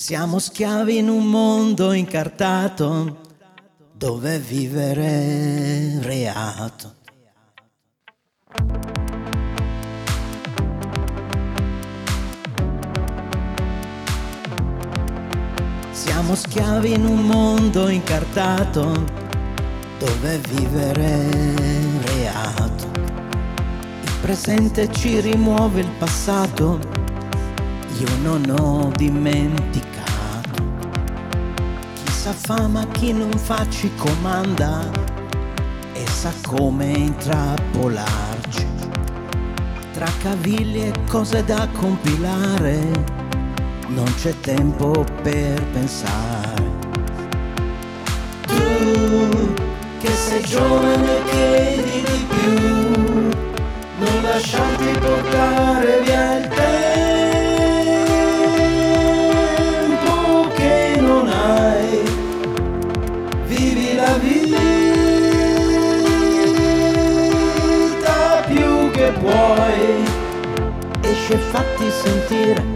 Siamo schiavi in un mondo incartato dove vivere è reato. Siamo schiavi in un mondo incartato dove vivere è reato. Il presente ci rimuove il passato, io non ho dimenticato. Chi s'affama, chi non fa ci comanda e sa come intrappolarci. Tra cavilli e cose da compilare non c'è tempo per pensare. Tu che sei giovane chiedi di più, non lasciarti portare via il tempo che non hai. Vivi la vita più che puoi, esci e fatti sentire.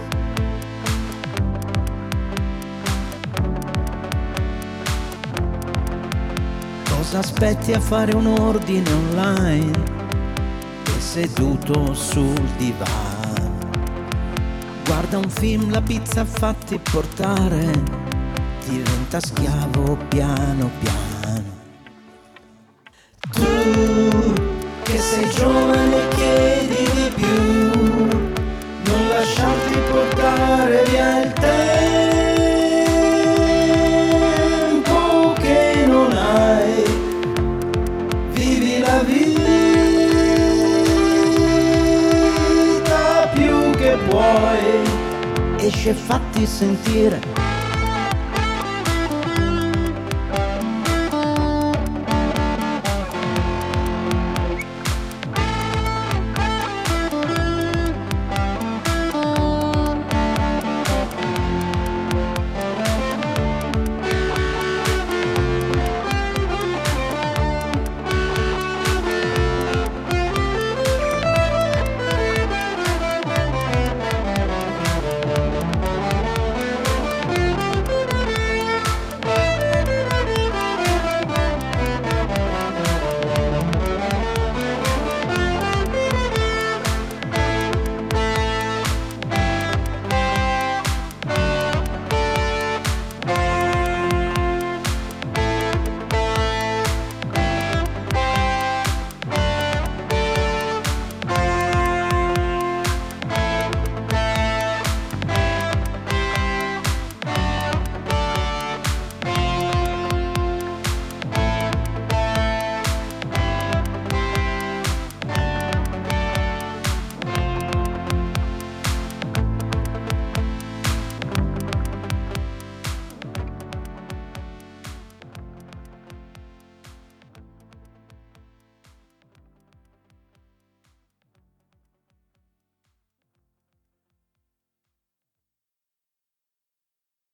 Cosa aspetti a fare un ordine online e seduto sul divano? Guarda un film, la pizza fatti portare, diventa schiavo piano piano. Tu che sei giovane chiedi di più, non lasciarti portare via il tempo che non hai. Vivi la vita più che puoi, esci e fatti sentire.